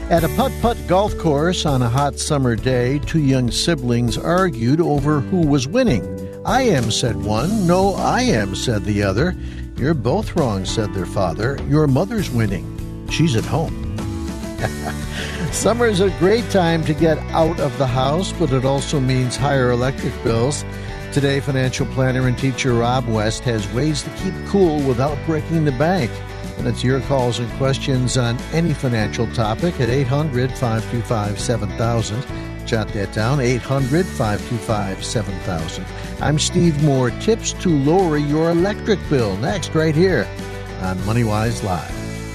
At a putt-putt golf course on a hot summer day, two young siblings argued over who was winning. "I am," said one. "No, I am," said the other. "You're both wrong," said their father. "Your mother's winning. She's at home." Summer is a great time to get out of the house, but it also means higher electric bills. Today, financial planner and teacher Rob West has ways to keep cool without breaking the bank. And it's your calls and questions on any financial topic at 800-525-7000. Jot that down, 800-525-7000. I'm Steve Moore. Tips to lower your electric bill. Next, right here on MoneyWise Live.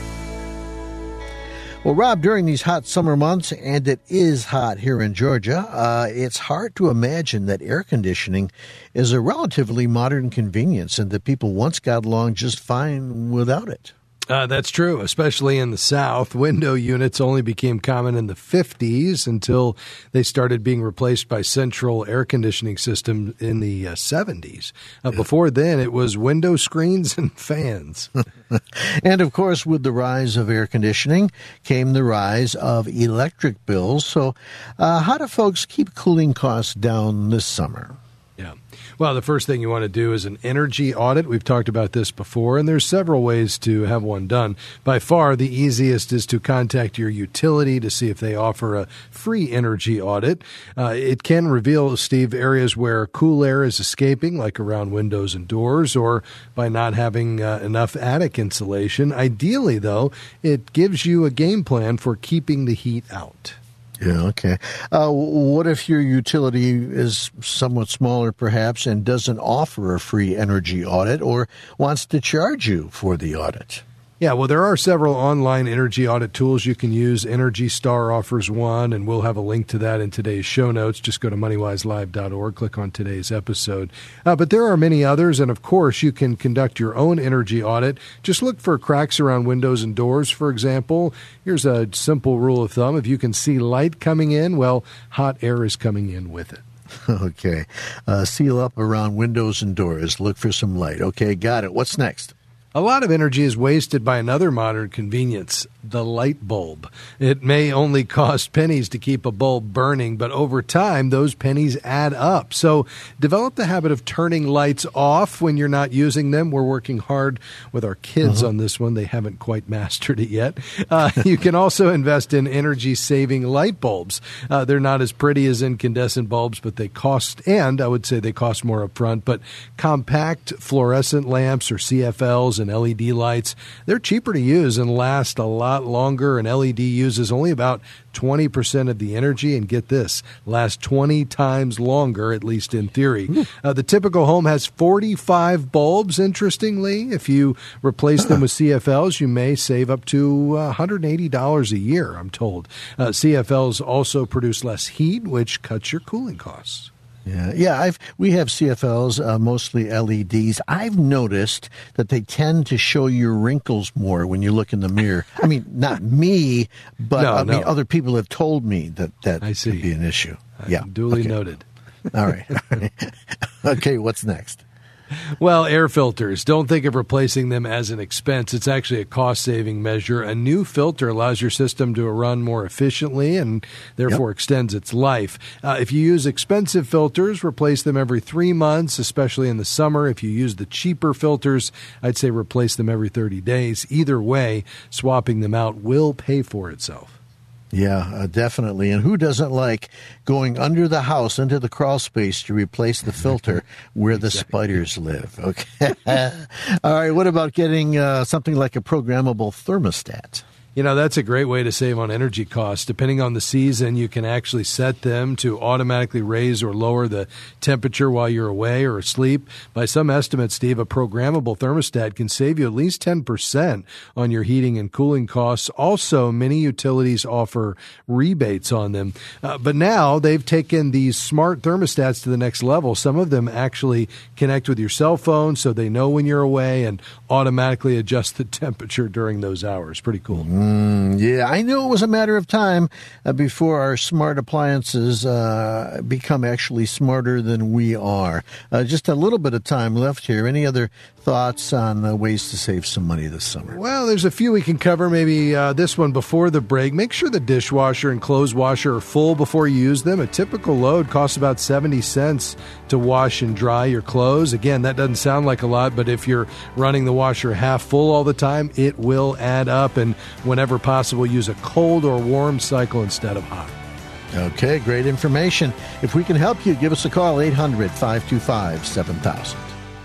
Well, Rob, during these hot summer months, and it is hot here in Georgia, it's hard to imagine that air conditioning is a relatively modern convenience and that people once got along just fine without it. That's true, especially in the South. Window units only became common in the 50s until they started being replaced by central air conditioning systems in the 70s. Before then, it was window screens and fans. And, of course, with the rise of air conditioning came the rise of electric bills. So how do folks keep cooling costs down this summer? Yeah. Well, the first thing you want to do is an energy audit. We've talked about this before, and there's several ways to have one done. By far, the easiest is to contact your utility to see if they offer a free energy audit. It can reveal, Steve, areas where cool air is escaping, like around windows and doors, or by not having enough attic insulation. Ideally, though, it gives you a game plan for keeping the heat out. Yeah, okay. What if your utility is somewhat smaller, perhaps, and doesn't offer a free energy audit or wants to charge you for the audit? Yeah, well, there are several online energy audit tools you can use. Energy Star offers one, and we'll have a link to that in today's show notes. Just go to moneywiselive.org, click on today's episode. But there are many others, and of course, you can conduct your own energy audit. Just look for cracks around windows and doors, for example. Here's a simple rule of thumb. If you can see light coming in, well, hot air is coming in with it. Okay. Seal up around windows and doors. Look for some light. Okay, got it. What's next? A lot of energy is wasted by another modern convenience, the light bulb. It may only cost pennies to keep a bulb burning, but over time, those pennies add up. So develop the habit of turning lights off when you're not using them. We're working hard with our kids on this one. They haven't quite mastered it yet. You can also invest in energy-saving light bulbs. They're not as pretty as incandescent bulbs, but they cost, and I would say they cost more up front, but compact fluorescent lamps or CFLs and LED lights, they're cheaper to use and last a lot longer. An LED uses only about 20% of the energy, and get this, lasts 20 times longer, at least in theory. The typical home has 45 bulbs, interestingly. If you replace them with CFLs, you may save up to $180 a year, I'm told. CFLs also produce less heat, which cuts your cooling costs. Yeah. We have CFLs, mostly LEDs. I've noticed that they tend to show your wrinkles more when you look in the mirror. I mean, not me, but other people have told me that could be an issue. Duly noted. All right. Okay, what's next? Well, air filters. Don't think of replacing them as an expense. It's actually a cost-saving measure. A new filter allows your system to run more efficiently and therefore extends its life. If you use expensive filters, replace them every 3 months, especially in the summer. If you use the cheaper filters, I'd say replace them every 30 days. Either way, swapping them out will pay for itself. Yeah, definitely. And who doesn't like going under the house into the crawl space to replace the filter where the spiders live? Okay. All right. What about getting something like a programmable thermostat? You know, that's a great way to save on energy costs. Depending on the season, you can actually set them to automatically raise or lower the temperature while you're away or asleep. By some estimates, Steve, a programmable thermostat can save you at least 10% on your heating and cooling costs. Also, many utilities offer rebates on them. But now they've taken these smart thermostats to the next level. Some of them actually connect with your cell phone so they know when you're away and automatically adjust the temperature during those hours. Pretty cool. Yeah, I knew it was a matter of time before our smart appliances become actually smarter than we are. Just a little bit of time left here. Any other thoughts on ways to save some money this summer? Well, there's a few we can cover. Maybe this one before the break. Make sure the dishwasher and clothes washer are full before you use them. A typical load costs about 70 cents to wash and dry your clothes. Again, that doesn't sound like a lot, but if you're running the washer half full all the time, it will add up. And whenever possible, use a cold or warm cycle instead of hot. Okay, great information. If we can help you, give us a call, 800-525-7000.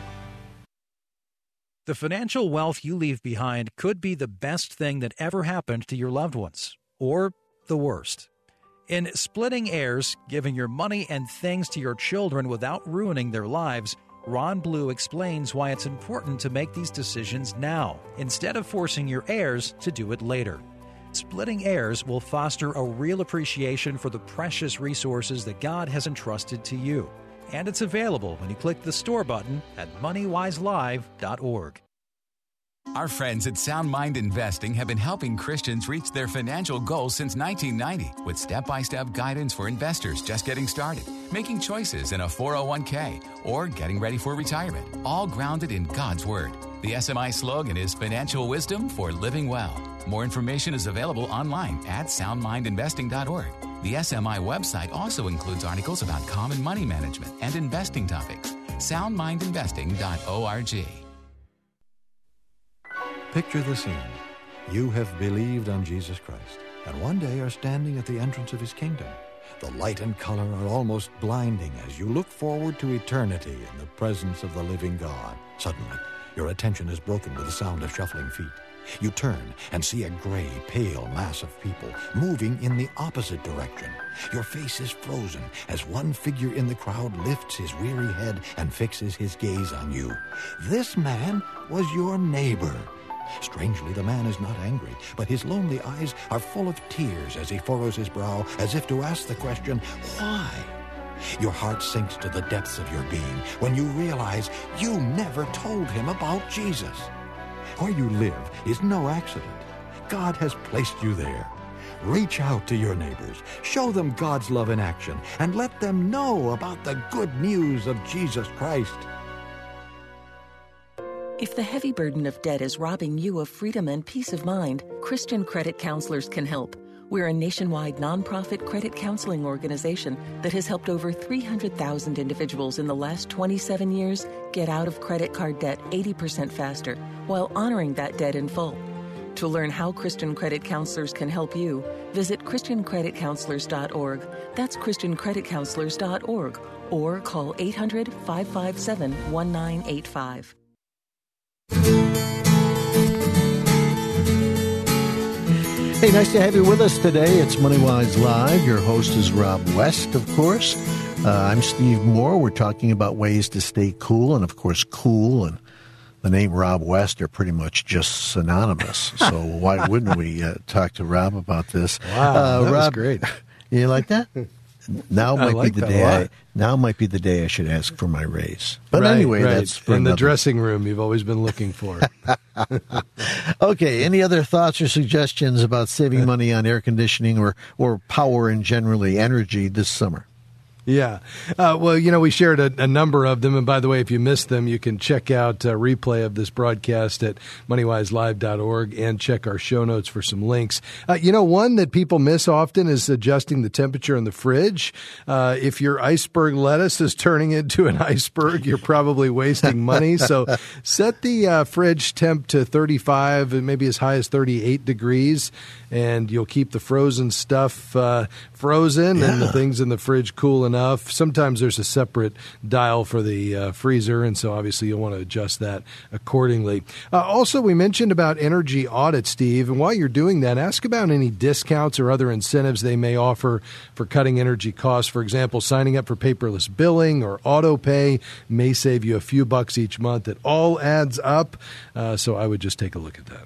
The financial wealth you leave behind could be the best thing that ever happened to your loved ones, or the worst. In Splitting Heirs, Giving Your Money and Things to Your Children Without Ruining Their Lives, Ron Blue explains why it's important to make these decisions now, instead of forcing your heirs to do it later. Splitting Heirs will foster a real appreciation for the precious resources that God has entrusted to you. And it's available when you click the store button at MoneyWiseLive.org. Our friends at Sound Mind Investing have been helping Christians reach their financial goals since 1990 with step-by-step guidance for investors just getting started, making choices in a 401k, or getting ready for retirement, all grounded in God's Word. The SMI slogan is Financial Wisdom for Living Well. More information is available online at soundmindinvesting.org. The SMI website also includes articles about common money management and investing topics. soundmindinvesting.org. Picture the scene. You have believed on Jesus Christ, and one day are standing at the entrance of His kingdom. The light and color are almost blinding as you look forward to eternity in the presence of the living God. Suddenly, your attention is broken with the sound of shuffling feet. You turn and see a gray, pale mass of people moving in the opposite direction. Your face is frozen as one figure in the crowd lifts his weary head and fixes his gaze on you. This man was your neighbor. Strangely, the man is not angry, but his lonely eyes are full of tears as he furrows his brow, as if to ask the question, why? Your heart sinks to the depths of your being when you realize you never told him about Jesus. Where you live is no accident. God has placed you there. Reach out to your neighbors, show them God's love in action, and let them know about the good news of Jesus Christ. If the heavy burden of debt is robbing you of freedom and peace of mind, Christian Credit Counselors can help. We're a nationwide nonprofit credit counseling organization that has helped over 300,000 individuals in the last 27 years get out of credit card debt 80% faster while honoring that debt in full. To learn how Christian Credit Counselors can help you, visit ChristianCreditCounselors.org. That's ChristianCreditCounselors.org, or call 800-557-1985. Hey, nice to have you with us today. It's MoneyWise Live. Your host is Rob West, of course. I'm Steve Moore. We're talking about ways to stay cool, and of course, cool and the name Rob West are pretty much just synonymous. So why wouldn't we talk to Rob about this? Wow, that Rob, was great. You like that? Now might be the day. Now might be the day I should ask for my raise. But right, anyway, right. that's for in the another. dressing room you've always been looking for. Okay. Any other thoughts or suggestions about saving money on air conditioning or power and generally energy this summer? Yeah. Well, we shared a number of them. And by the way, if you missed them, you can check out a replay of this broadcast at MoneyWiseLive.org and check our show notes for some links. One that people miss often is adjusting the temperature in the fridge. If your iceberg lettuce is turning into an iceberg, you're probably wasting money. So set the fridge temp to 35 and maybe as high as 38 degrees, and you'll keep the frozen stuff frozen and the things in the fridge cool enough. Sometimes there's a separate dial for the freezer, and so obviously you'll want to adjust that accordingly. Also, we mentioned about energy audits, Steve, and while you're doing that, ask about any discounts or other incentives they may offer for cutting energy costs. For example, signing up for paperless billing or auto pay may save you a few bucks each month. It all adds up, so I would just take a look at that.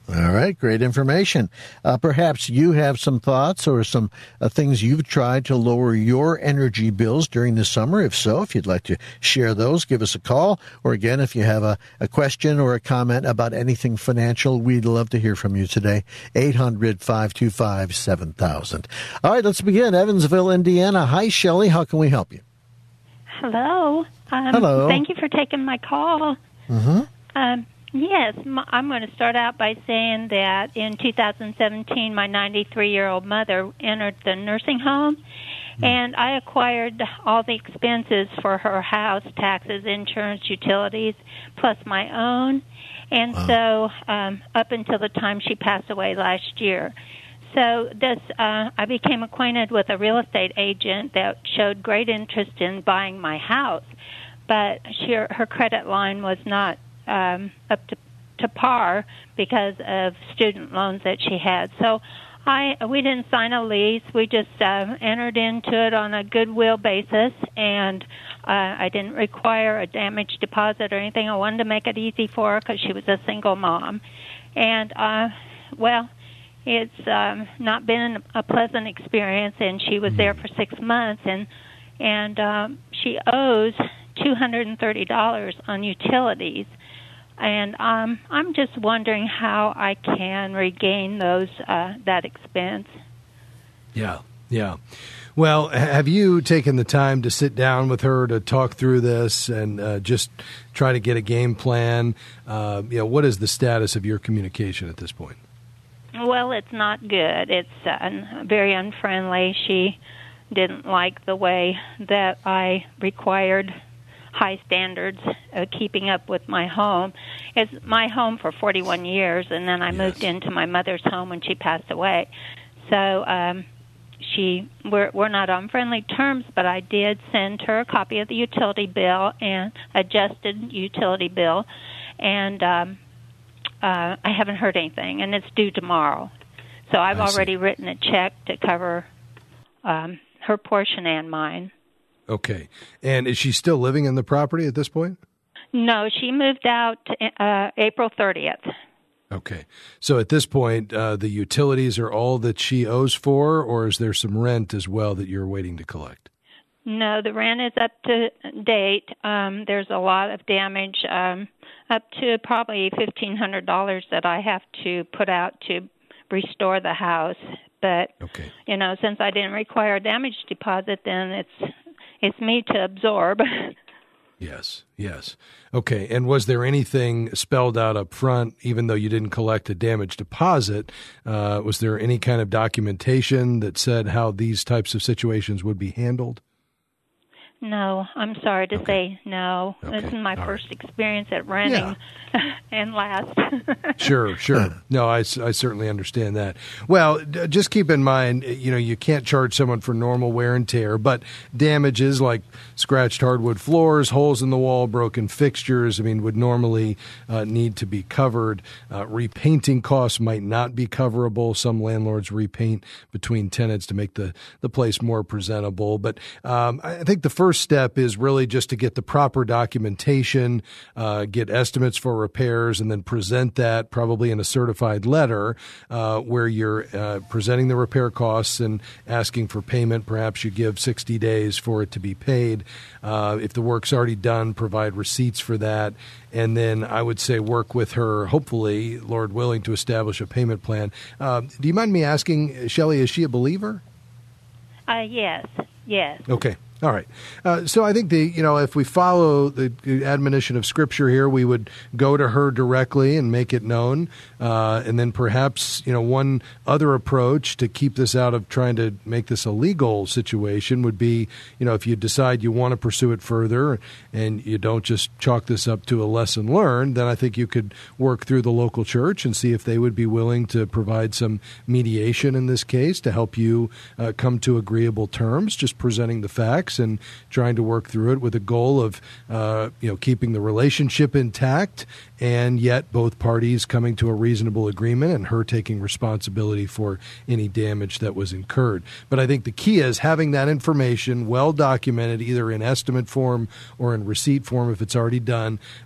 All right, great information. Perhaps you have some thoughts or some things you've tried to lower your energy bills during the summer. If so, if you'd like to share those, give us a call. Or again, if you have a question or a comment about anything financial, we'd love to hear from you today. 800-525-7000. All right, let's begin. Evansville, Indiana. Hi, Shelley. How can we help you? Hello. Hello. Thank you for taking my call. Mm-hmm. Yes, I'm going to start out by saying that in 2017, my 93-year-old mother entered the nursing home, and I acquired all the expenses for her house, taxes, insurance, utilities, plus my own. And so up until the time she passed away last year. So I became acquainted with a real estate agent that showed great interest in buying my house, but her credit line was not up to par because of student loans that she had. So we didn't sign a lease. We just entered into it on a goodwill basis, and I didn't require a damage deposit or anything. I wanted to make it easy for her because she was a single mom. And, it's not been a pleasant experience, and she was there for 6 months, and she owes $230 on utilities. And I'm just wondering how I can regain that expense. Yeah. Well, have you taken the time to sit down with her to talk through this and just try to get a game plan? What is the status of your communication at this point? Well, it's not good. It's very unfriendly. She didn't like the way that I required high standards keeping up with my home. It's my home for 41 years, and then I moved into my mother's home when she passed away. So we're not on friendly terms, but I did send her a copy of the utility bill and adjusted utility bill, and I haven't heard anything, and it's due tomorrow. So I've already written a check to cover her portion and mine. Okay. And is she still living in the property at this point? No, she moved out April 30th. Okay. So at this point, the utilities are all that she owes for, or is there some rent as well that you're waiting to collect? No, the rent is up to date. There's a lot of damage, up to probably $1,500 that I have to put out to restore the house. But, since I didn't require a damage deposit, then it's me to absorb. Yes. Okay. And was there anything spelled out up front, even though you didn't collect a damage deposit? Was there any kind of documentation that said how these types of situations would be handled? No, I'm sorry to say no. Okay. This is my first experience at renting and last. Sure. No, I certainly understand that. Well, just keep in mind, you can't charge someone for normal wear and tear, but damages like scratched hardwood floors, holes in the wall, broken fixtures, would normally need to be covered. Repainting costs might not be coverable. Some landlords repaint between tenants to make the place more presentable. But I think the first step is really just to get the proper documentation, get estimates for repairs, and then present that probably in a certified letter where you're presenting the repair costs and asking for payment. Perhaps you give 60 days for it to be paid. If the work's already done, provide receipts for that. And then I would say work with her, hopefully, Lord willing, to establish a payment plan. Do you mind me asking, Shelley, is she a believer? Yes. Okay. All right. So I think if we follow the admonition of Scripture here, we would go to her directly and make it known. And then perhaps, one other approach to keep this out of trying to make this a legal situation would be, if you decide you want to pursue it further and you don't just chalk this up to a lesson learned, then I think you could work through the local church and see if they would be willing to provide some mediation in this case to help you come to agreeable terms, just presenting the facts and trying to work through it with a goal of, keeping the relationship intact and yet both parties coming to a reasonable agreement and her taking responsibility for any damage that was incurred. But I think the key is having that information well documented, either in estimate form or in receipt form if it's already done,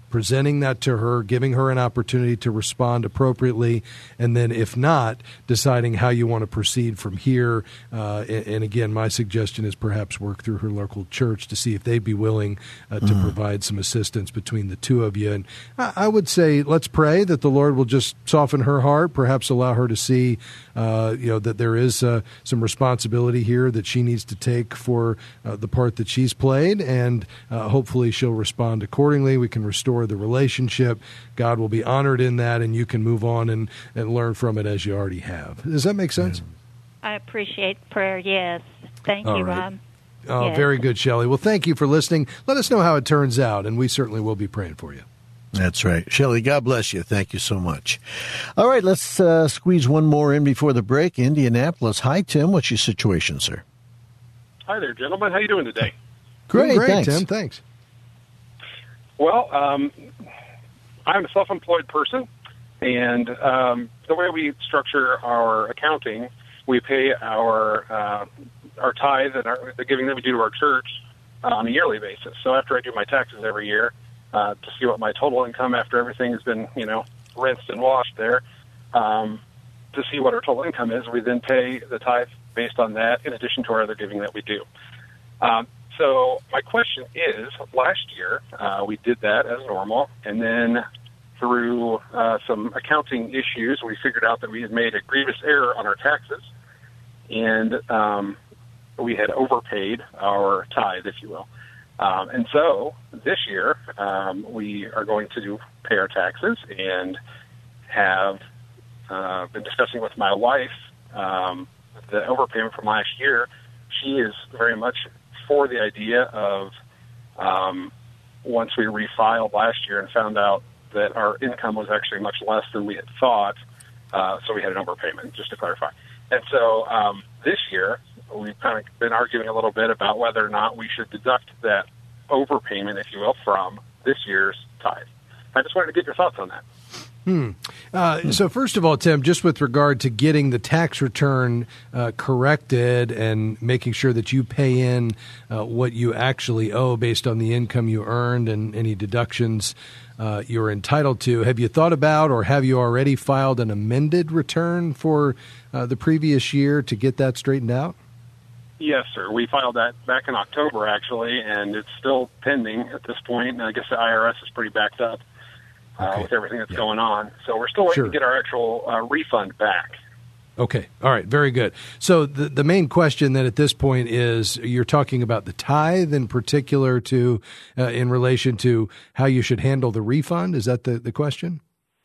presenting that to her, giving her an opportunity to respond appropriately, and then if not, deciding how you want to proceed from here. And again, my suggestion is perhaps work through her local church to see if they'd be willing to provide some assistance between the two of you. And I would say let's pray that the Lord will just soften her heart, perhaps allow her to see that there is some responsibility here that she needs to take for the part that she's played, and hopefully she'll respond accordingly. We can restore the relationship. God will be honored in that, and you can move on and learn from it as you already have. Does that make sense? I appreciate prayer, yes. Thank you, Rob. Oh, yes. Very good, Shelley. Well, thank you for listening. Let us know how it turns out, and we certainly will be praying for you. That's right. Shelley, God bless you. Thank you so much. All right, let's squeeze one more in before the break. Indianapolis. Hi, Tim. What's your situation, sir? Hi there, gentlemen. How you doing today? Great, thanks. Tim. Thanks. Well, I'm a self-employed person, and the way we structure our accounting, we pay our tithe and the giving that we do to our church on a yearly basis. So after I do my taxes every year, to see what my total income after everything has been, rinsed and washed there, to see what our total income is, we then pay the tithe based on that in addition to our other giving that we do. So my question is, last year we did that as normal, and then through some accounting issues, we figured out that we had made a grievous error on our taxes, and we had overpaid our tithe, if you will. And so this year we are going to pay our taxes, and have been discussing with my wife the overpayment from last year. She is very much for the idea of once we refiled last year and found out that our income was actually much less than we had thought, so we had an overpayment, just to clarify. And so this year, we've kind of been arguing a little bit about whether or not we should deduct that overpayment, if you will, from this year's tithe. I just wanted to get your thoughts on that. So first of all, Tim, just with regard to getting the tax return corrected and making sure that you pay in what you actually owe based on the income you earned and any deductions you're entitled to, have you thought about, or have you already filed an amended return for the previous year to get that straightened out? Yes, sir. We filed that back in October, actually, and it's still pending at this point. And I guess the IRS is pretty backed up. With everything that's going on. So we're still waiting to get our actual refund back. Okay. All right. Very good. So the main question then at this point is, you're talking about the tithe in particular to in relation to how you should handle the refund. Is that the question?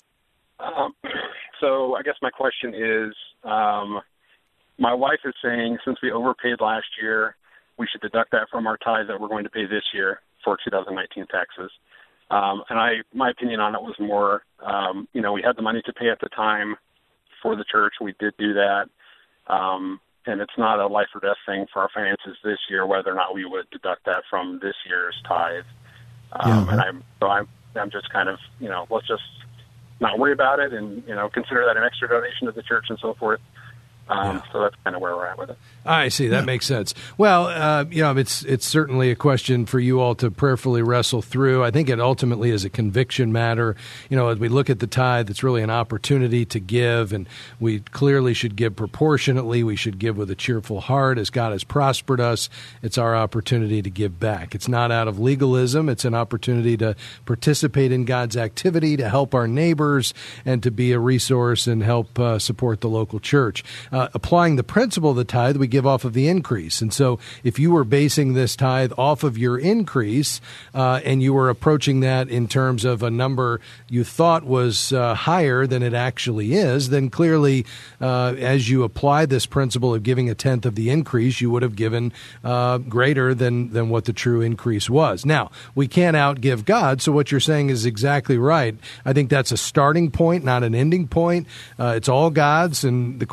So I guess my question is, my wife is saying since we overpaid last year, we should deduct that from our tithe that we're going to pay this year for 2019 taxes. And my opinion on it was more, we had the money to pay at the time for the church. We did do that. And it's not a life or death thing for our finances this year, whether or not we would deduct that from this year's tithe. And I'm just kind of, let's just not worry about it and, consider that an extra donation to the church and so forth. So that's kind of where we're at with it. I see. That makes sense. Well, it's certainly a question for you all to prayerfully wrestle through. I think it ultimately is a conviction matter. As we look at the tithe, it's really an opportunity to give, and we clearly should give proportionately. We should give with a cheerful heart. As God has prospered us, it's our opportunity to give back. It's not out of legalism. It's an opportunity to participate in God's activity, to help our neighbors, and to be a resource and help support the local church. Applying the principle of the tithe, we give off of the increase. And so if you were basing this tithe off of your increase and you were approaching that in terms of a number you thought was higher than it actually is, then clearly as you apply this principle of giving a tenth of the increase, you would have given greater than what the true increase was. Now, we can't outgive God, so what you're saying is exactly right. I think that's a starting point, not an ending point. It's all God's, and the question is,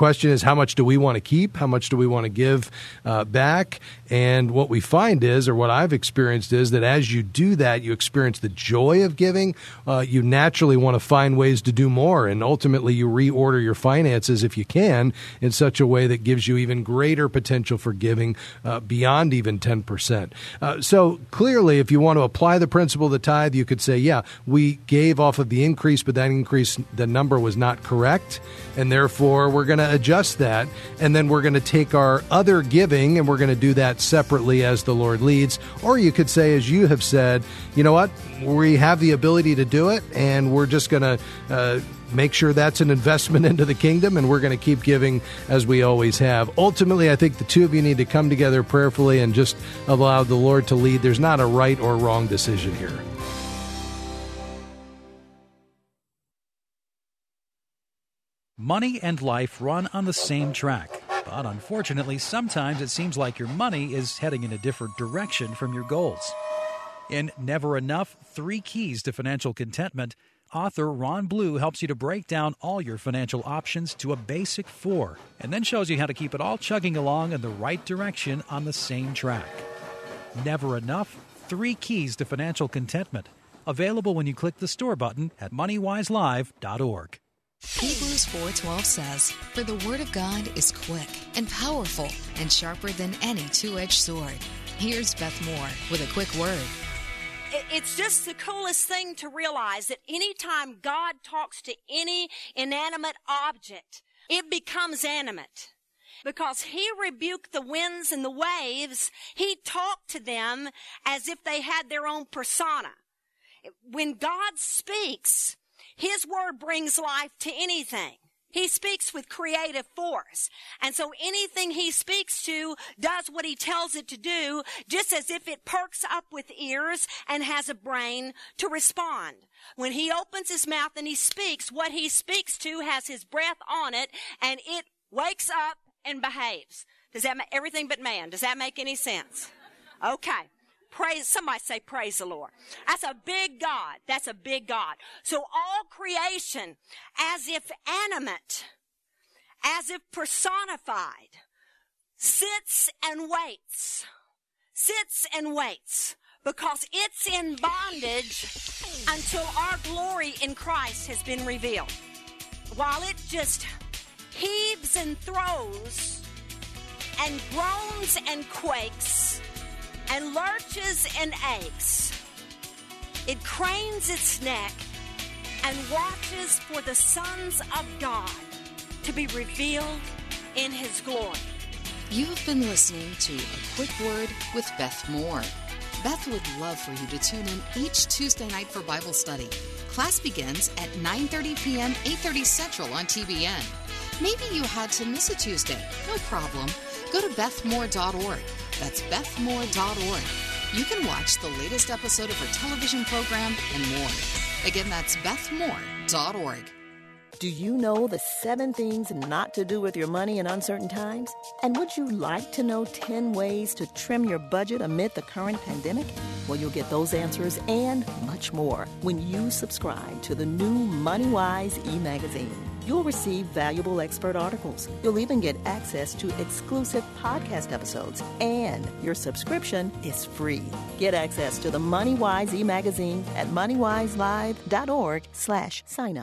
how much do we want to keep? How much do we want to give back? And what we find is, or what I've experienced is, that as you do that, you experience the joy of giving. You naturally want to find ways to do more, and ultimately you reorder your finances, if you can, in such a way that gives you even greater potential for giving beyond even 10%. So clearly, if you want to apply the principle of the tithe, you could say, yeah, we gave off of the increase, but that increase, the number was not correct, and therefore we're going to adjust that, and then we're going to take our other giving and we're going to do that separately as the Lord leads. Or you could say, as you have said, you know what, we have the ability to do it, and we're just going to make sure that's an investment into the kingdom, and we're going to keep giving as we always have. Ultimately, I think the two of you need to come together prayerfully and just allow the Lord to lead. There's not a right or wrong decision here. Money and life run on the same track, but unfortunately, sometimes it seems like your money is heading in a different direction from your goals. In Never Enough, 3 Keys to Financial Contentment, author Ron Blue helps you to break down all your financial options to a basic 4, and then shows you how to keep it all chugging along in the right direction on the same track. Never Enough, 3 Keys to Financial Contentment. Available when you click the store button at moneywiselive.org. Hebrews 4:12 says, "For the word of God is quick and powerful and sharper than any two-edged sword." Here's Beth Moore with a quick word. It's just the coolest thing to realize that anytime God talks to any inanimate object, it becomes animate. Because he rebuked the winds and the waves, he talked to them as if they had their own persona. When God speaks, his word brings life to anything. He speaks with creative force. And so anything he speaks to does what he tells it to do, just as if it perks up with ears and has a brain to respond. When he opens his mouth and he speaks, what he speaks to has his breath on it, and it wakes up and behaves. Does that make everything but man? Does that make any sense? Okay. Somebody say praise the Lord. That's a big God. That's a big God. So all creation, as if animate, as if personified, sits and waits, because it's in bondage until our glory in Christ has been revealed. While it just heaves and throws and groans and quakes and lurches and aches, it cranes its neck and watches for the sons of God to be revealed in his glory. You have been listening to A Quick Word with Beth Moore. Beth would love for you to tune in each Tuesday night for Bible study. Class begins at 9:30 p.m., 8:30 Central on TBN. Maybe you had to miss a Tuesday. No problem. Go to bethmoore.org. That's bethmoore.org. You can watch the latest episode of her television program and more. Again, that's bethmoore.org. Do you know the 7 things not to do with your money in uncertain times? And would you like to know 10 ways to trim your budget amid the current pandemic? Well, you'll get those answers and much more when you subscribe to the new MoneyWise e-magazine. You'll receive valuable expert articles. You'll even get access to exclusive podcast episodes. And your subscription is free. Get access to the MoneyWise e-magazine at moneywiselive.org/sign-up.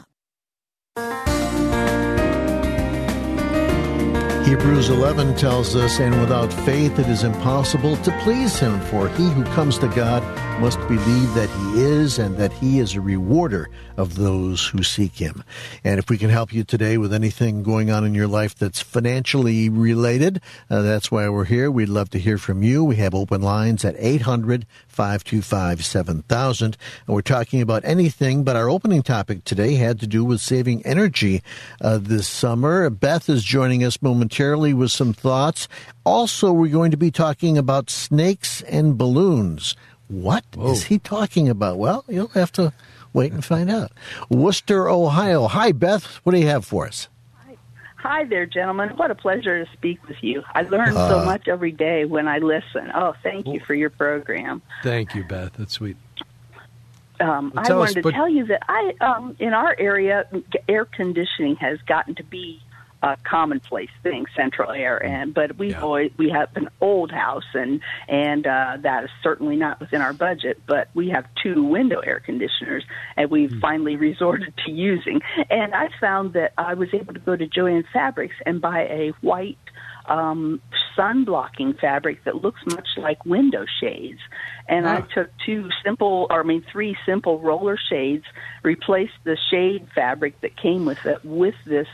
Hebrews 11 tells us, "And without faith it is impossible to please him, for he who comes to God must believe that he is, and that he is a rewarder of those who seek him." And if we can help you today with anything going on in your life that's financially related, that's why we're here. We'd love to hear from you. We have open lines at 800-525-7000. And we're talking about anything, but our opening topic today had to do with saving energy this summer. Beth is joining us momentarily with some thoughts. Also, we're going to be talking about snakes and balloons. What is he talking about? Well, you'll have to wait and find out. Worcester, Ohio. Hi, Beth. What do you have for us? Hi there, gentlemen. What a pleasure to speak with you. I learn so much every day when I listen. Oh, thank you for your program. Thank you, Beth. That's sweet. I wanted to tell you that in our area, air conditioning has gotten to be commonplace thing, central air. But we have an old house, and that is certainly not within our budget. But we have 2 window air conditioners, and we've finally resorted to using. And I found that I was able to go to Joann Fabrics and buy a white sun-blocking fabric that looks much like window shades. And I took 3 simple roller shades, replaced the shade fabric that came with it with this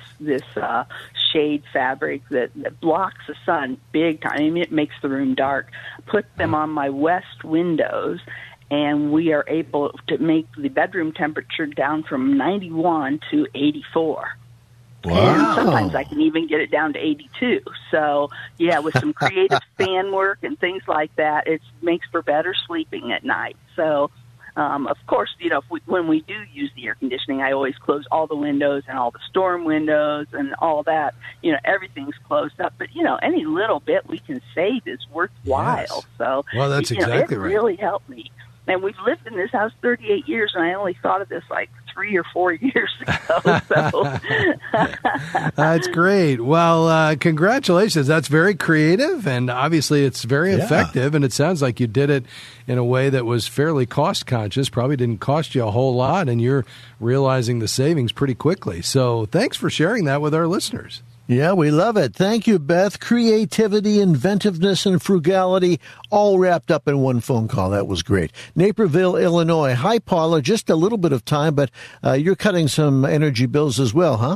shade fabric that blocks the sun big time. I mean, it makes the room dark. Put them on my west windows, and we are able to make the bedroom temperature down from 91 to 84. Wow. And sometimes I can even get it down to 82. So, with some creative fan work and things like that, it makes for better sleeping at night. So, of course, when we do use the air conditioning, I always close all the windows and all the storm windows and all that. Everything's closed up. But, any little bit we can save is worthwhile. Yes. So, that's exactly right. It really helped me. And we've lived in this house 38 years, and I only thought of this like 3 or 4 years ago. So. That's great. Well, congratulations. That's very creative, and obviously it's very effective, and it sounds like you did it in a way that was fairly cost-conscious, probably didn't cost you a whole lot, and you're realizing the savings pretty quickly. So thanks for sharing that with our listeners. Yeah, we love it. Thank you, Beth. Creativity, inventiveness, and frugality all wrapped up in one phone call. That was great. Naperville, Illinois. Hi, Paula. Just a little bit of time, but you're cutting some energy bills as well, huh?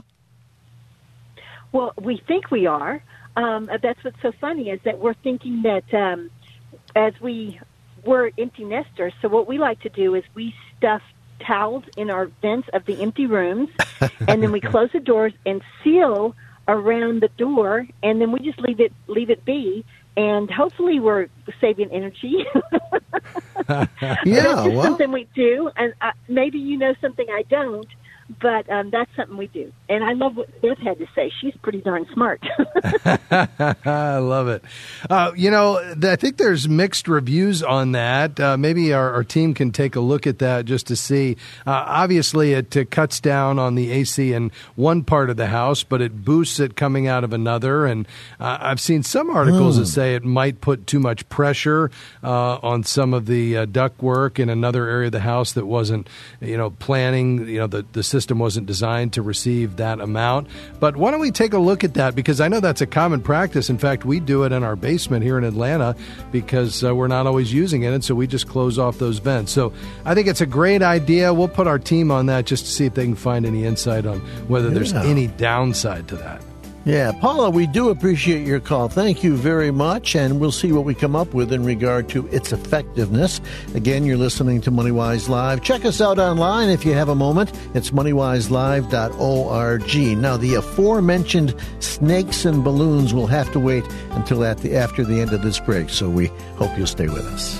Well, we think we are. That's what's so funny is that we're thinking that as we're empty nesters, so what we like to do is we stuff towels in our vents of the empty rooms, and then we close the doors and seal around the door, and then we just leave it be, and hopefully we're saving energy. That's just something we do, and maybe you know something I don't, but that's something we do. And I love what Beth had to say. She's pretty darn smart. I love it. I think there's mixed reviews on that. Maybe our team can take a look at that just to see. Obviously, it cuts down on the AC in one part of the house, but it boosts it coming out of another. And I've seen some articles that say it might put too much pressure on some of the ductwork in another area of the house that wasn't, planning, the system wasn't designed to receive that amount. But why don't we take a look at that? Because I know that's a common practice. In fact, we do it in our basement here in Atlanta because we're not always using it, and so we just close off those vents. So I think it's a great idea. We'll put our team on that just to see if they can find any insight on whether there's any downside to that. Yeah, Paula, we do appreciate your call. Thank you very much, and we'll see what we come up with in regard to its effectiveness. Again, you're listening to MoneyWise Live. Check us out online if you have a moment. It's moneywiselive.org. Now, the aforementioned snakes and balloons will have to wait until after the end of this break, so we hope you'll stay with us.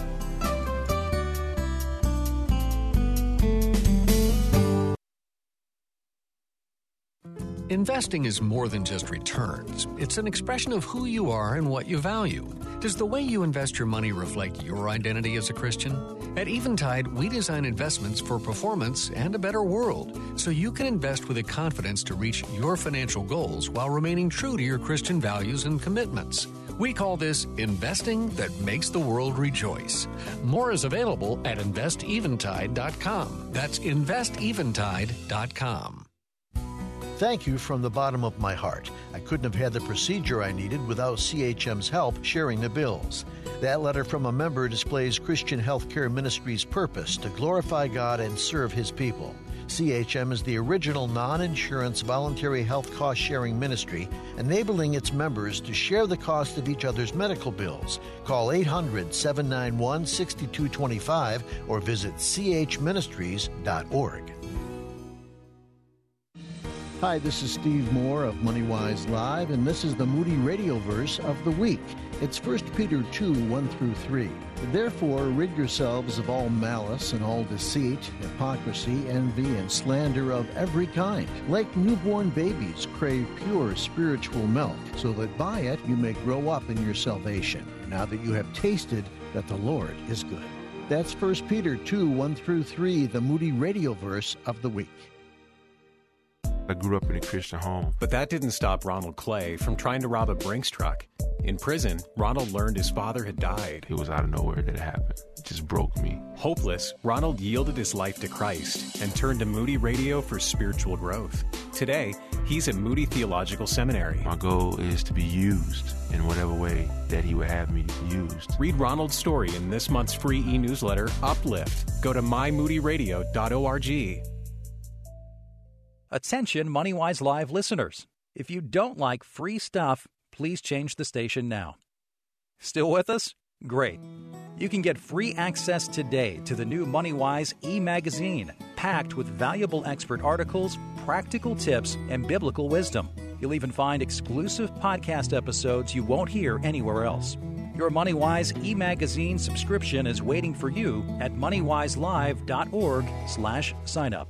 Investing is more than just returns. It's an expression of who you are and what you value. Does the way you invest your money reflect your identity as a Christian? At Eventide, we design investments for performance and a better world, so you can invest with the confidence to reach your financial goals while remaining true to your Christian values and commitments. We call this investing that makes the world rejoice. More is available at investeventide.com. That's investeventide.com. Thank you from the bottom of my heart. I couldn't have had the procedure I needed without CHM's help sharing the bills. That letter from a member displays Christian Healthcare Ministry's purpose to glorify God and serve His people. CHM is the original non-insurance voluntary health cost-sharing ministry, enabling its members to share the cost of each other's medical bills. Call 800-791-6225 or visit chministries.org. Hi, this is Steve Moore of MoneyWise Live, and this is the Moody Radio Verse of the Week. It's 1 Peter 2, 1-3. Therefore, rid yourselves of all malice and all deceit, hypocrisy, envy, and slander of every kind. Like newborn babies, crave pure spiritual milk, so that by it you may grow up in your salvation, now that you have tasted that the Lord is good. That's 1 Peter 2, 1-3, the Moody Radio Verse of the Week. I grew up in a Christian home. But that didn't stop Ronald Clay from trying to rob a Brinks truck. In prison, Ronald learned his father had died. It was out of nowhere that it happened. It just broke me. Hopeless, Ronald yielded his life to Christ and turned to Moody Radio for spiritual growth. Today, he's at Moody Theological Seminary. My goal is to be used in whatever way that he would have me used. Read Ronald's story in this month's free e-newsletter, Uplift. Go to mymoodyradio.org. Attention MoneyWise Live listeners. If you don't like free stuff, please change the station now. Still with us? Great. You can get free access today to the new MoneyWise e-magazine, packed with valuable expert articles, practical tips, and biblical wisdom. You'll even find exclusive podcast episodes you won't hear anywhere else. Your MoneyWise e-magazine subscription is waiting for you at moneywiselive.org/sign-up.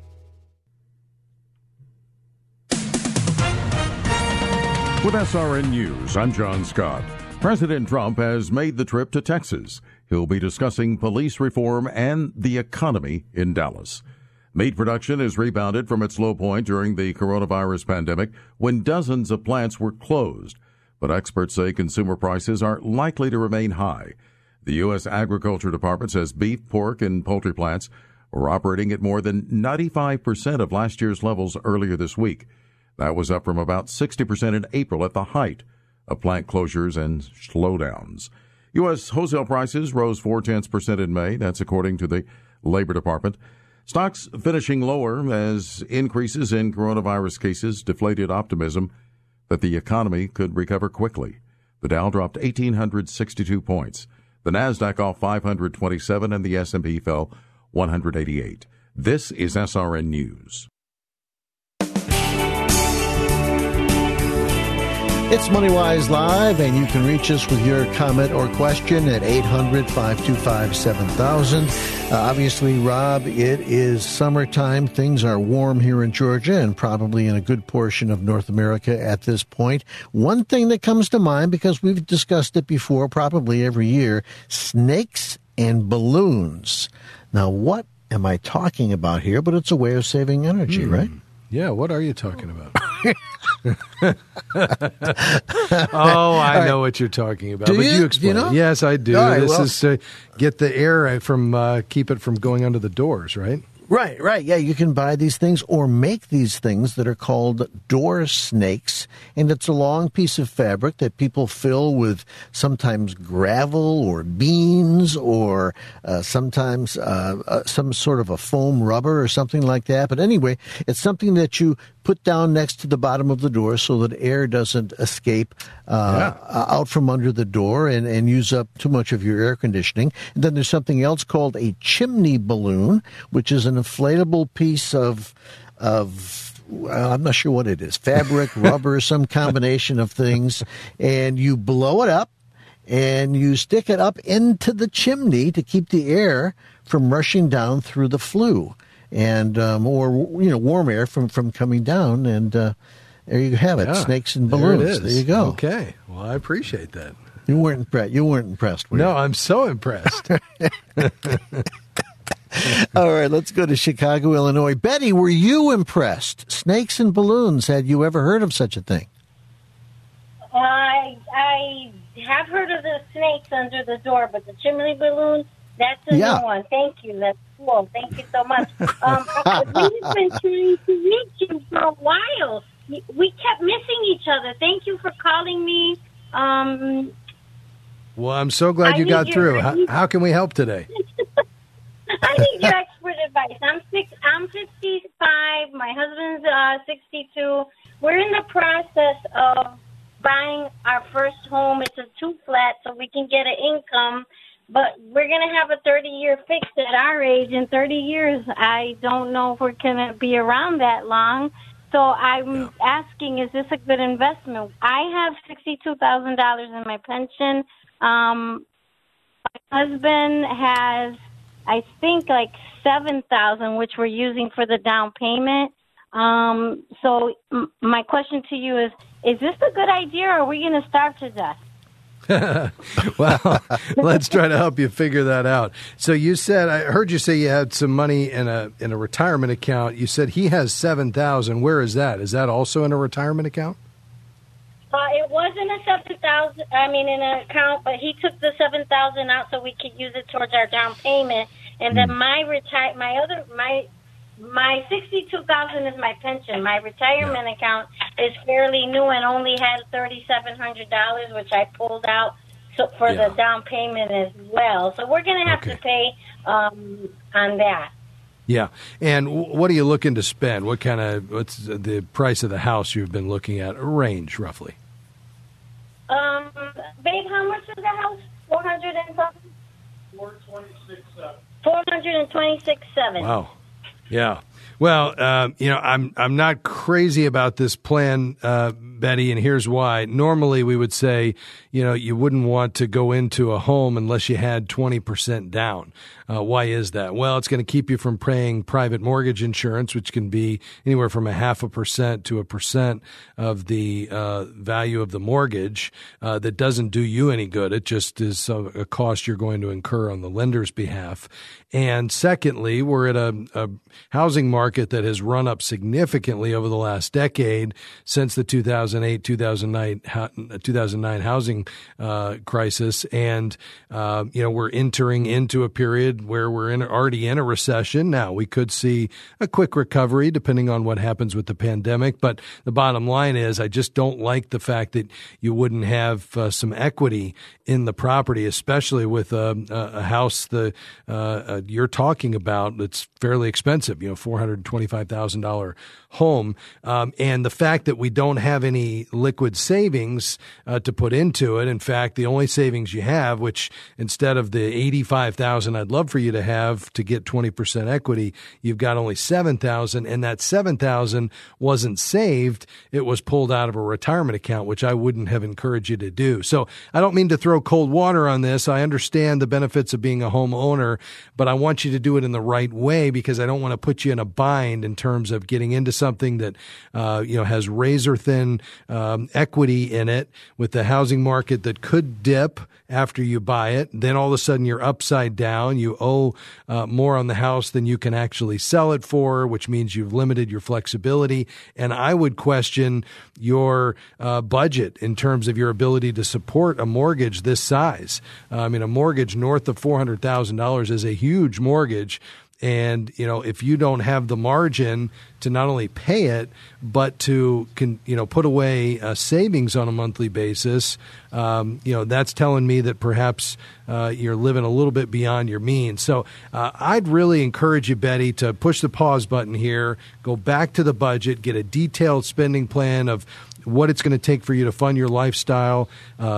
With SRN News, I'm John Scott. President Trump has made the trip to Texas. He'll be discussing police reform and the economy in Dallas. Meat production has rebounded from its low point during the coronavirus pandemic when dozens of plants were closed. But experts say consumer prices are likely to remain high. The U.S. Agriculture Department says beef, pork, and poultry plants were operating at more than 95% of last year's levels earlier this week. That was up from about 60% in April at the height of plant closures and slowdowns. U.S. wholesale prices rose 0.4% in May. That's according to the Labor Department. Stocks finishing lower as increases in coronavirus cases deflated optimism that the economy could recover quickly. The Dow dropped 1,862 points. The Nasdaq off 527 and the S&P fell 188. This is SRN News. It's MoneyWise Live, and you can reach us with your comment or question at 800-525-7000. Obviously, Rob, it is summertime. Things are warm here in Georgia and probably in a good portion of North America at this point. One thing that comes to mind, because we've discussed it before, probably every year, snakes and balloons. Now, what am I talking about here? But it's a way of saving energy, right? Yeah, what are you talking about? I know what you're talking about. But you explain. Do you know? Yes, I do. Right, this is to get the air from, keep it from going under the doors, right? Right. Yeah, you can buy these things or make these things that are called door snakes. And it's a long piece of fabric that people fill with sometimes gravel or beans or sometimes some sort of a foam rubber or something like that. But anyway, it's something that you put down next to the bottom of the door so that air doesn't escape out from under the door and use up too much of your air conditioning. And then there's something else called a chimney balloon, which is an inflatable piece of I'm not sure what it is, fabric, rubber, some combination of things, and you blow it up and you stick it up into the chimney to keep the air from rushing down through the flue and or warm air from coming down, and there you have it, snakes and balloons. There you go. Okay, well, I appreciate that. You weren't impressed, were you? No, I'm so impressed. All right, let's go to Chicago, Illinois. Betty, were you impressed? Snakes and balloons. Had you ever heard of such a thing? I have heard of the snakes under the door, but the chimney balloon, that's a new one. Thank you. That's cool. Thank you so much. We've been trying to reach you for a while. We kept missing each other. Thank you for calling me. Well, I'm so glad you got through. How can we help today? I need your expert advice. I'm 55. My husband's 62. We're in the process of buying our first home. It's a 2-flat, so we can get an income. But we're going to have a 30-year fix at our age. In 30 years, I don't know if we're going to be around that long. So I'm asking, is this a good investment? I have $62,000 in my pension. My husband has, I think, like $7,000, which we're using for the down payment. So my question to you is this a good idea, or are we going to starve to death? Well, let's try to help you figure that out. So you said, I heard you say you had some money in a retirement account. You said he has $7,000. Where is that? Is that also in a retirement account? It wasn't a in an account, but he took the $7,000 out so we could use it towards our down payment. And then my $62,000 is my pension. My retirement account is fairly new and only had $3,700, which I pulled out for the down payment as well. So we're going to have to pay on that. Yeah. And what are you looking to spend? What's the price of the house you've been looking at? A range, roughly. Babe, how much is the house? 400 and something? 426,700. Wow. Yeah. Well, I'm not crazy about this plan, Betty, and here's why. Normally we would say, you wouldn't want to go into a home unless you had 20% down. Why is that? Well, it's going to keep you from paying private mortgage insurance, which can be anywhere from 0.5% to 1% of the value of the mortgage. That doesn't do you any good. It just is a cost you're going to incur on the lender's behalf. And secondly, we're at a housing market that has run up significantly over the last decade since the 2008-2009 housing crisis. And, we're entering into a period where we're already in a recession. Now, we could see a quick recovery depending on what happens with the pandemic. But the bottom line is I just don't like the fact that you wouldn't have some equity in the property, especially with a house you're talking about that's fairly expensive, $425,000 home. And the fact that we don't have any liquid savings to put into it. In fact, the only savings you have, which instead of the $85,000 I'd love for you to have to get 20% equity, you've got only $7,000, and that $7,000 wasn't saved. It was pulled out of a retirement account, which I wouldn't have encouraged you to do. So I don't mean to throw cold water on this. I understand the benefits of being a homeowner, but I want you to do it in the right way because I don't want to put you in a bind in terms of getting into something that has razor thin equity in it with the housing market that could dip after you buy it. Then all of a sudden you're upside down. You owe more on the house than you can actually sell it for, which means you've limited your flexibility. And I would question your budget in terms of your ability to support a mortgage this size. A mortgage north of $400,000 is a huge mortgage. And, if you don't have the margin to not only pay it, but to, put away savings on a monthly basis, that's telling me that perhaps you're living a little bit beyond your means. So I'd really encourage you, Betty, to push the pause button here, go back to the budget, get a detailed spending plan of what it's going to take for you to fund your lifestyle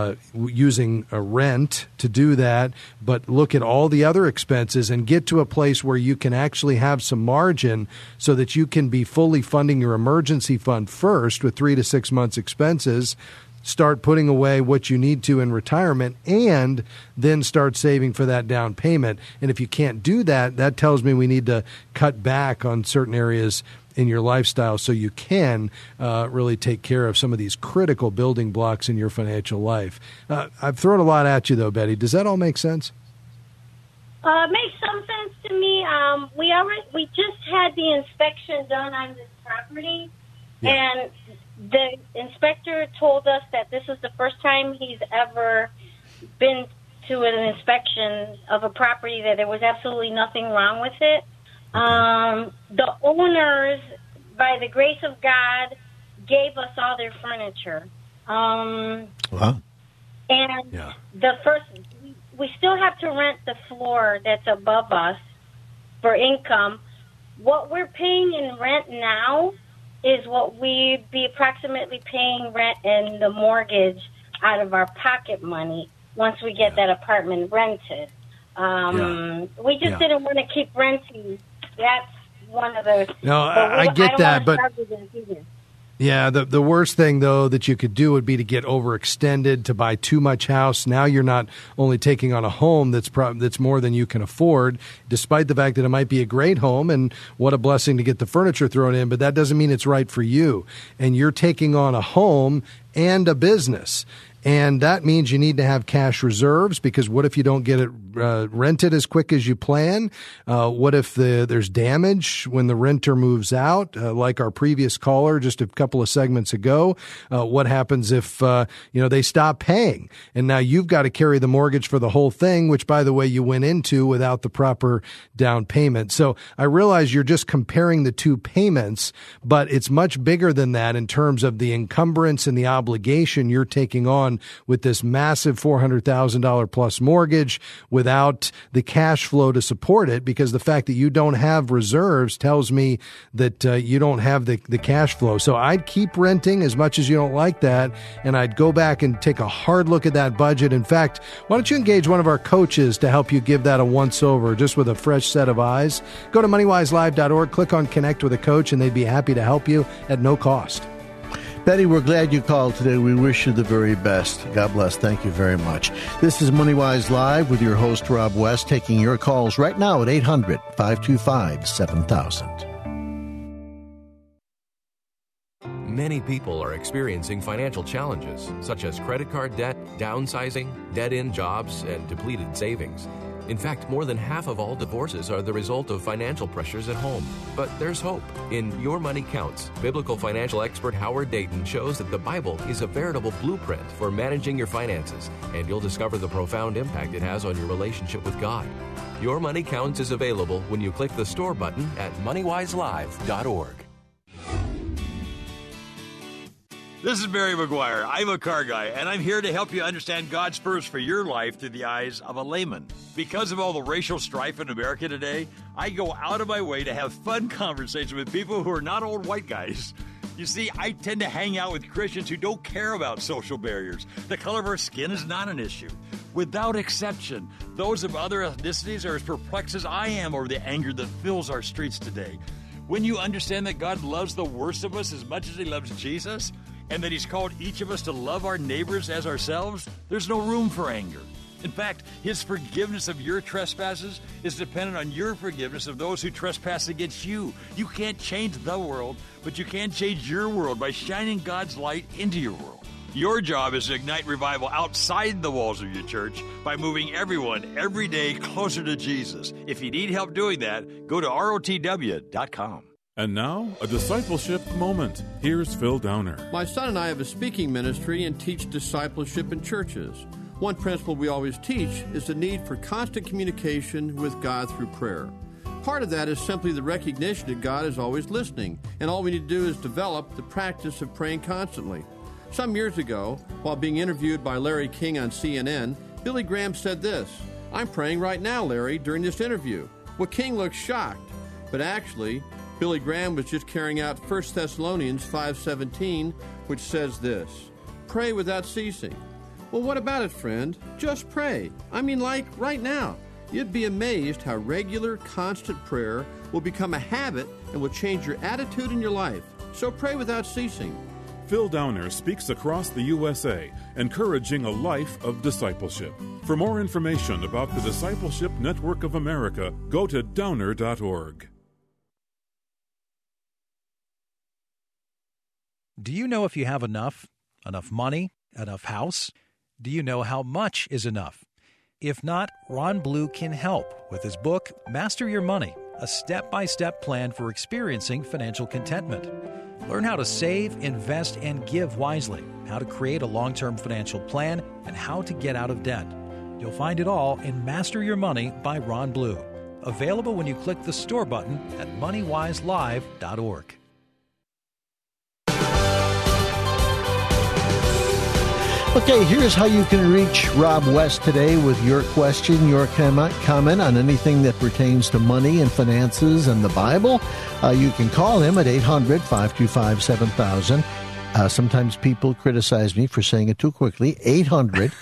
using a rent to do that, but look at all the other expenses and get to a place where you can actually have some margin so that you can be fully funding your emergency fund first with 3 to 6 months expenses, start putting away what you need to in retirement, and then start saving for that down payment. And if you can't do that, that tells me we need to cut back on certain areas in your lifestyle so you can really take care of some of these critical building blocks in your financial life. I've thrown a lot at you, though, Betty. Does that all make sense? Makes some sense to me. We just had the inspection done on this property, and the inspector told us that this is the first time he's ever been to an inspection of a property, that there was absolutely nothing wrong with it. The owners, by the grace of God, gave us all their furniture. Wow. And we still have to rent the floor that's above us for income. What we're paying in rent now is what we'd be approximately paying rent and the mortgage out of our pocket money once we get that apartment rented. We just didn't want to keep renting. That's one of those. No, I get that, but yeah, the worst thing though that you could do would be to get overextended, to buy too much house. Now you're not only taking on a home that's more than you can afford, despite the fact that it might be a great home and what a blessing to get the furniture thrown in, but that doesn't mean it's right for you. And you're taking on a home and a business. And that means you need to have cash reserves, because what if you don't get it rented as quick as you plan? What if there's damage when the renter moves out, like our previous caller just a couple of segments ago? What happens if they stop paying, and now you've got to carry the mortgage for the whole thing, which, by the way, you went into without the proper down payment. So I realize you're just comparing the two payments, but it's much bigger than that in terms of the encumbrance and the obligation you're taking on with this massive $400,000 plus mortgage without the cash flow to support it, because the fact that you don't have reserves tells me that you don't have the cash flow. So I'd keep renting as much as you don't like that, and I'd go back and take a hard look at that budget. In fact, why don't you engage one of our coaches to help you give that a once-over, just with a fresh set of eyes? Go to MoneyWiseLive.org, click on Connect with a Coach, and they'd be happy to help you at no cost. Betty, we're glad you called today. We wish you the very best. God bless. Thank you very much. This is MoneyWise Live with your host, Rob West, taking your calls right now at 800-525-7000. Many people are experiencing financial challenges, such as credit card debt, downsizing, dead-end jobs, and depleted savings. In fact, more than half of all divorces are the result of financial pressures at home. But there's hope. In Your Money Counts, biblical financial expert Howard Dayton shows that the Bible is a veritable blueprint for managing your finances, and you'll discover the profound impact it has on your relationship with God. Your Money Counts is available when you click the store button at MoneyWiseLive.org. This is Barry McGuire. I'm a car guy, and I'm here to help you understand God's purpose for your life through the eyes of a layman. Because of all the racial strife in America today, I go out of my way to have fun conversations with people who are not old white guys. You see, I tend to hang out with Christians who don't care about social barriers. The color of our skin is not an issue. Without exception, those of other ethnicities are as perplexed as I am over the anger that fills our streets today. When you understand that God loves the worst of us as much as He loves Jesus, and that He's called each of us to love our neighbors as ourselves, there's no room for anger. In fact, His forgiveness of your trespasses is dependent on your forgiveness of those who trespass against you. You can't change the world, but you can change your world by shining God's light into your world. Your job is to ignite revival outside the walls of your church by moving everyone every day closer to Jesus. If you need help doing that, go to rotw.com. And now, a discipleship moment. Here's Phil Downer. My son and I have a speaking ministry and teach discipleship in churches. One principle we always teach is the need for constant communication with God through prayer. Part of that is simply the recognition that God is always listening, and all we need to do is develop the practice of praying constantly. Some years ago, while being interviewed by Larry King on CNN, Billy Graham said this, "I'm praying right now, Larry, during this interview." Well, King looked shocked, but actually, Billy Graham was just carrying out 1 Thessalonians 5:17, which says this, "Pray without ceasing." Well, what about it, friend? Just pray. I mean, like right now. You'd be amazed how regular, constant prayer will become a habit and will change your attitude in your life. So pray without ceasing. Phil Downer speaks across the USA, encouraging a life of discipleship. For more information about the Discipleship Network of America, go to downer.org. Do you know if you have enough? Enough money? Enough house? Do you know how much is enough? If not, Ron Blue can help with his book, Master Your Money, a step-by-step plan for experiencing financial contentment. Learn how to save, invest, and give wisely, how to create a long-term financial plan, and how to get out of debt. You'll find it all in Master Your Money by Ron Blue. Available when you click the store button at MoneyWiseLive.org. Okay, here's how you can reach Rob West today with your question, your comment on anything that pertains to money and finances and the Bible. You can call him at 800-525-7000. Sometimes people criticize me for saying it too quickly. 800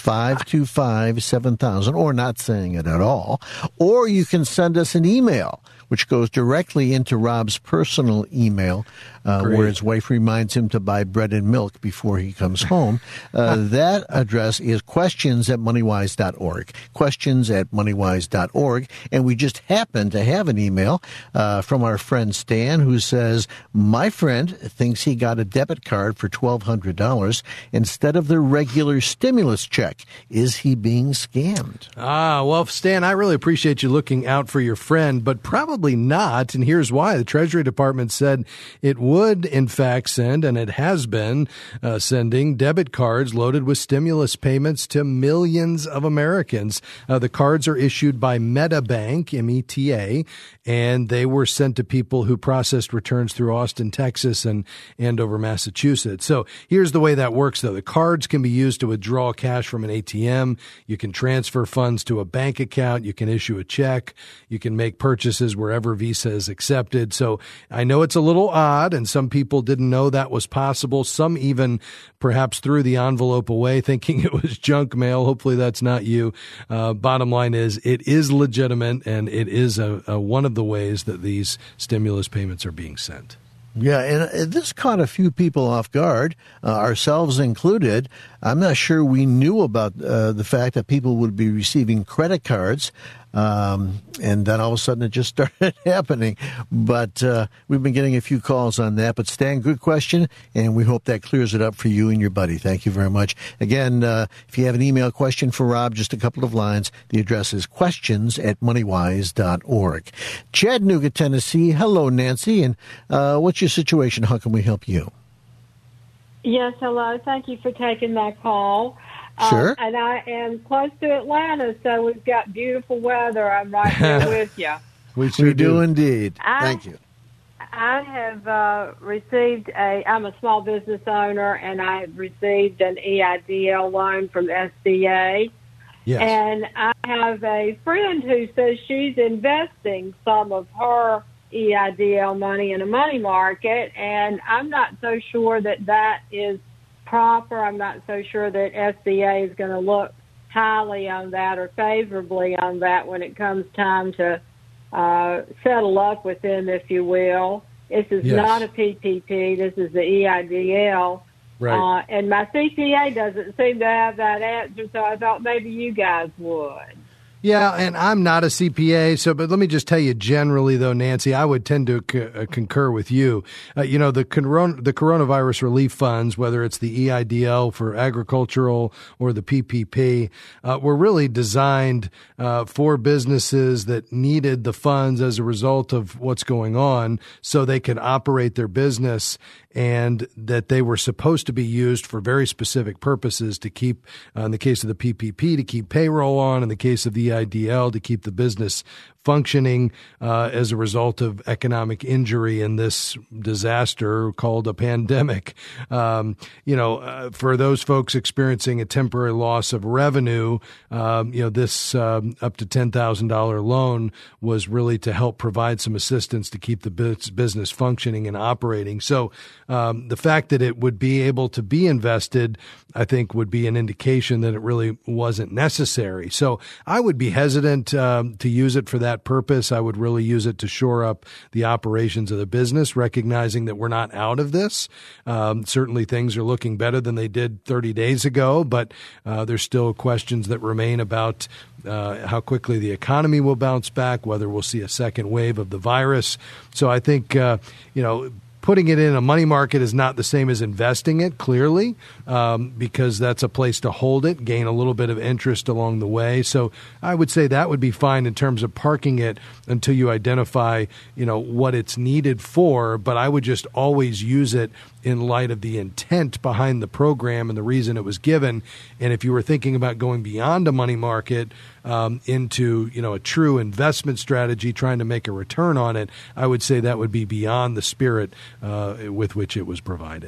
525-7000, or not saying it at all. Or you can send us an email, which goes directly into Rob's personal email, where his wife reminds him to buy bread and milk before he comes home. That address is questions@moneywise.org. Questions@moneywise.org. And we just happen to have an email from our friend Stan, who says, my friend thinks he got a debit card for $1,200 instead of the regular stimulus check. Is he being scammed? Well, Stan, I really appreciate you looking out for your friend, but probably not. And here's why. The Treasury Department said it would, in fact, send, and it has been sending debit cards loaded with stimulus payments to millions of Americans. The cards are issued by MetaBank, M-E-T-A, and they were sent to people who processed returns through Austin, Texas, and Andover, Massachusetts. So here's the way that works, though. The cards can be used to withdraw cash from an ATM. You can transfer funds to a bank account. You can issue a check. You can make purchases wherever Visa is accepted. So I know it's a little odd, and some people didn't know that was possible. Some even perhaps threw the envelope away thinking it was junk mail. Hopefully that's not you. Bottom line is it is legitimate, and it is one of the ways that these stimulus payments are being sent. Yeah, and this caught a few people off guard, ourselves included. I'm not sure we knew about the fact that people would be receiving credit cards, and then all of a sudden it just started happening. But we've been getting a few calls on that. But Stan, good question, and we hope that clears it up for you and your buddy. Thank you very much. Again, if you have an email question for Rob, just a couple of lines. The address is questions@moneywise.org. Chattanooga, Tennessee. Hello, Nancy, and what's your situation? How can we help you? Yes, hello. Thank you for taking my call. Sure. And I am close to Atlanta, so we've got beautiful weather. I'm right there with you. We do indeed. Thank you. I have received I'm a small business owner, and I have received an EIDL loan from SBA. Yes. And I have a friend who says she's investing some of her EIDL money in a money market, and I'm not so sure that is proper. I'm not so sure that SBA is going to look highly on that or favorably on that when it comes time to settle up with them, if you will. This is not a PPP. This is the EIDL. Right. And my CPA doesn't seem to have that answer, so I thought maybe you guys would. Yeah, and I'm not a CPA, but let me just tell you generally, though, Nancy, I would tend to concur with you. The coronavirus relief funds, whether it's the EIDL for agricultural or the PPP, were really designed for businesses that needed the funds as a result of what's going on so they could operate their business, and that they were supposed to be used for very specific purposes to keep, in the case of the PPP, to keep payroll on, in the case of the EIDL, to keep the business functioning as a result of economic injury in this disaster called a pandemic. For those folks experiencing a temporary loss of revenue, this up to $10,000 loan was really to help provide some assistance to keep the business functioning and operating. So the fact that it would be able to be invested, I think, would be an indication that it really wasn't necessary. So I would be hesitant to use it for that purpose. I would really use it to shore up the operations of the business, recognizing that we're not out of this. Certainly things are looking better than they did 30 days ago, but there's still questions that remain about how quickly the economy will bounce back, whether we'll see a second wave of the virus. So I think, putting it in a money market is not the same as investing it, clearly, because that's a place to hold it, gain a little bit of interest along the way. So I would say that would be fine in terms of parking it until you identify, what it's needed for. But I would just always use it in light of the intent behind the program and the reason it was given. And if you were thinking about going beyond a money market into, a true investment strategy, trying to make a return on it, I would say that would be beyond the spirit with which it was provided.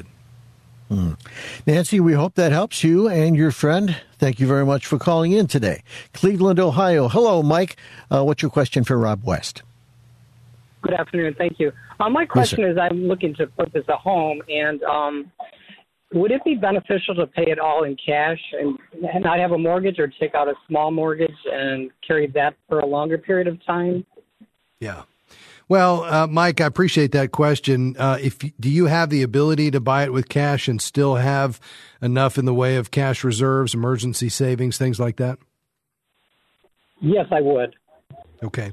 Nancy, we hope that helps you and your friend. Thank you very much for calling in today. Cleveland, Ohio. Hello, Mike. What's your question for Rob West? Good afternoon. Thank you. My question is, I'm looking to purchase a home, and would it be beneficial to pay it all in cash and not have a mortgage, or take out a small mortgage and carry that for a longer period of time? Yeah. Well, Mike, I appreciate that question. Do you have the ability to buy it with cash and still have enough in the way of cash reserves, emergency savings, things like that? Yes, I would. Okay.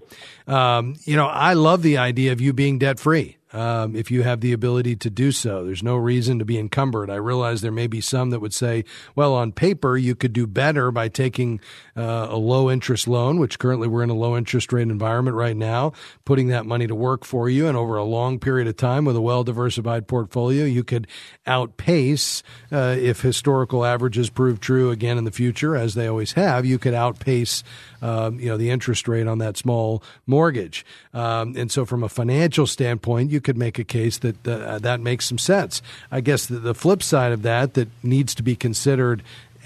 I love the idea of you being debt-free. If you have the ability to do so, there's no reason to be encumbered. I realize there may be some that would say, well, on paper, you could do better by taking a low interest loan, which currently we're in a low interest rate environment right now, putting that money to work for you. And over a long period of time with a well-diversified portfolio, you could outpace, if historical averages prove true again in the future, as they always have, you could outpace the interest rate on that small mortgage. And so from a financial standpoint, you could make a case that that makes some sense. I guess the flip side of that needs to be considered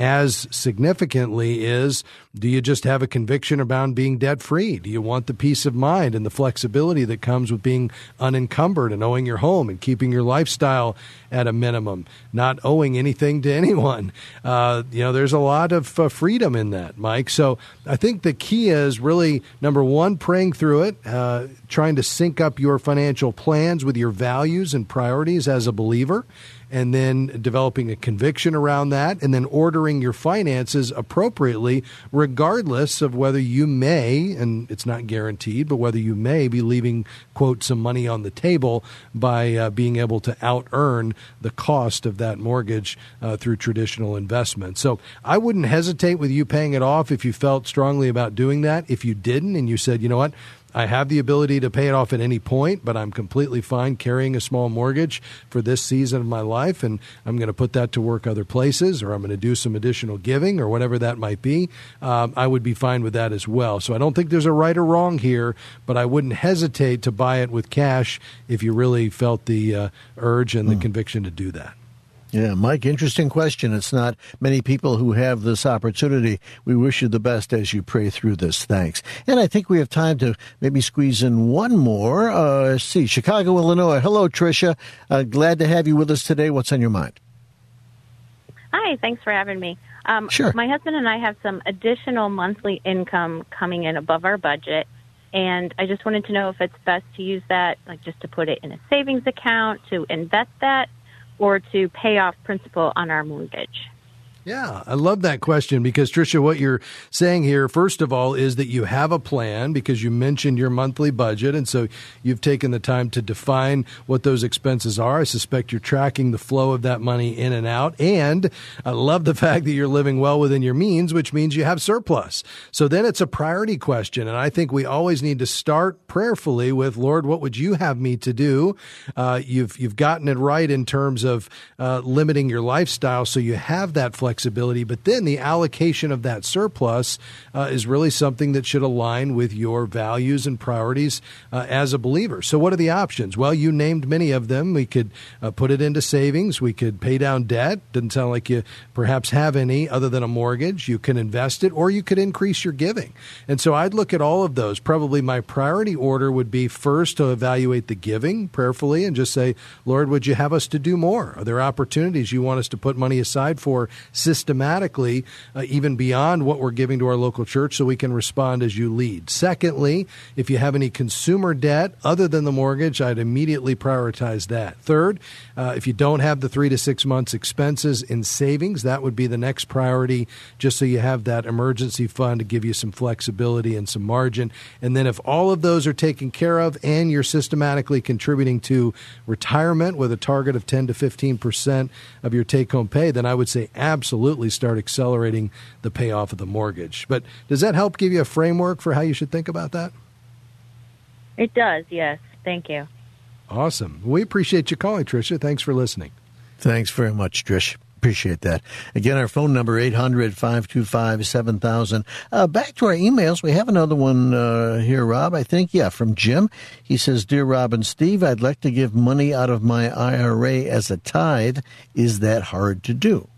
as significantly is, do you just have a conviction about being debt-free? Do you want the peace of mind and the flexibility that comes with being unencumbered and owning your home and keeping your lifestyle at a minimum, not owing anything to anyone? There's a lot of freedom in that, Mike. So I think the key is really, number one, praying through it, trying to sync up your financial plans with your values and priorities as a believer, and then developing a conviction around that, and then ordering your finances appropriately, regardless of whether you may, and it's not guaranteed, but whether you may be leaving, quote, some money on the table by being able to out-earn the cost of that mortgage through traditional investment. So I wouldn't hesitate with you paying it off if you felt strongly about doing that. If you didn't and you said, you know what, I have the ability to pay it off at any point, but I'm completely fine carrying a small mortgage for this season of my life, and I'm going to put that to work other places, or I'm going to do some additional giving, or whatever that might be, I would be fine with that as well. So I don't think there's a right or wrong here, but I wouldn't hesitate to buy it with cash if you really felt the urge and the conviction to do that. Yeah, Mike, interesting question. It's not many people who have this opportunity. We wish you the best as you pray through this. Thanks. And I think we have time to maybe squeeze in one more. Let's see, Chicago, Illinois. Hello, Tricia. Glad to have you with us today. What's on your mind? Hi, thanks for having me. Sure. My husband and I have some additional monthly income coming in above our budget, and I just wanted to know if it's best to use that, like just to put it in a savings account, to invest that, or to pay off principal on our mortgage. Yeah, I love that question because, Tricia, what you're saying here, first of all, is that you have a plan because you mentioned your monthly budget, and so you've taken the time to define what those expenses are. I suspect you're tracking the flow of that money in and out, and I love the fact that you're living well within your means, which means you have surplus. So then it's a priority question, and I think we always need to start prayerfully with, Lord, what would you have me to do? You've gotten it right in terms of limiting your lifestyle, so you have that flexibility. But then the allocation of that surplus is really something that should align with your values and priorities as a believer. So what are the options? Well, you named many of them. We could put it into savings. We could pay down debt. Doesn't sound like you perhaps have any other than a mortgage. You can invest it, or you could increase your giving. And so I'd look at all of those. Probably my priority order would be first to evaluate the giving prayerfully and just say, Lord, would you have us to do more? Are there opportunities you want us to put money aside for systematically, even beyond what we're giving to our local church, so we can respond as you lead? Secondly, if you have any consumer debt other than the mortgage, I'd immediately prioritize that. Third, if you don't have the 3 to 6 months expenses in savings, that would be the next priority, just so you have that emergency fund to give you some flexibility and some margin. And then if all of those are taken care of and you're systematically contributing to retirement with a target of 10 to 15% of your take-home pay, then I would say absolutely start accelerating the payoff of the mortgage. But does that help give you a framework for how you should think about that? It does, yes. Thank you. Awesome. We appreciate you calling, Tricia. Thanks for listening. Thanks very much, Trish. Appreciate that. Again, our phone number, 800-525-7000. Back to our emails. We have another one here, Rob, I think. Yeah, from Jim. He says, Dear Rob and Steve, I'd like to give money out of my IRA as a tithe. Is that hard to do?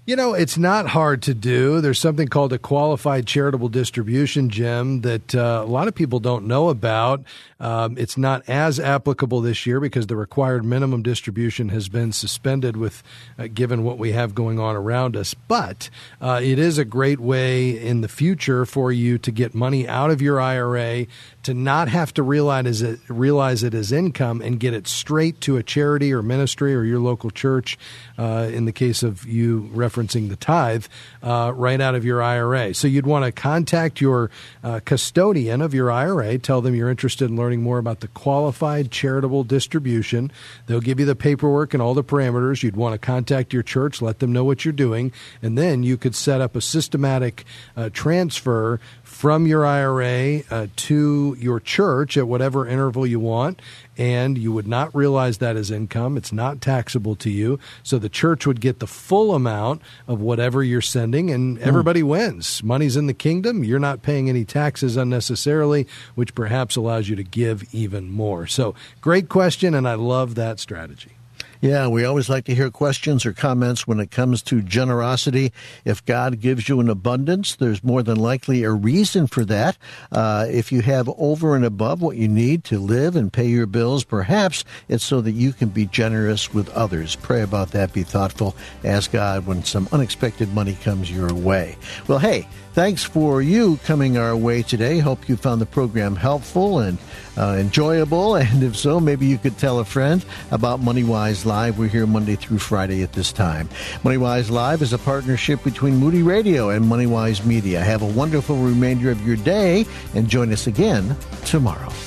It's not hard to do. There's something called a qualified charitable distribution, Jim, that a lot of people don't know about. It's not as applicable this year because the required minimum distribution has been suspended with given what we have going on around us. But it is a great way in the future for you to get money out of your IRA, to not have to realize it as income and get it straight to a charity or ministry or your local church, in the case of you referencing the tithe, right out of your IRA. So you'd want to contact your custodian of your IRA, tell them you're interested in learning more about the qualified charitable distribution. They'll give you the paperwork and all the parameters. You'd want to contact your church, let them know what you're doing, and then you could set up a systematic transfer from your IRA to your church at whatever interval you want, and you would not realize that as income. It's not taxable to you, so the church would get the full amount of whatever you're sending, and everybody wins. Money's in the kingdom. You're not paying any taxes unnecessarily, which perhaps allows you to give even more. So great question, and I love that strategy. Yeah, we always like to hear questions or comments when it comes to generosity. If God gives you an abundance, there's more than likely a reason for that. If you have over and above what you need to live and pay your bills, perhaps it's so that you can be generous with others. Pray about that. Be thoughtful. Ask God when some unexpected money comes your way. Well, hey, thanks for you coming our way today. Hope you found the program helpful and enjoyable. And if so, maybe you could tell a friend about MoneyWise Live. We're here Monday through Friday at this time. MoneyWise Live is a partnership between Moody Radio and MoneyWise Media. Have a wonderful remainder of your day and join us again tomorrow.